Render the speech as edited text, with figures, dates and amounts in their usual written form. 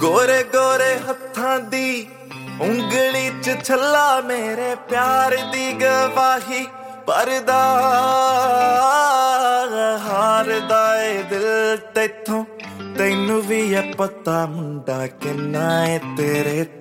ਗੋਰੇ ਗੋਰੇ ਹੱਥਾਂ ਦੀ ਉਂਗਲੀ ਚ ਛੱਲਾ ਮੇਰੇ ਪਿਆਰ ਦੀ ਗਵਾਹੀ ਭਰਦਾ ਹਾਰਦਾ ਏ ਦਿਲ ਤੈਥੋਂ ਤੈਨੂੰ ਵੀ ਇਹ ਪਤਾ ਮੁੰਡਾ ਕਿੰਨਾ ਏ ਤੇਰੇ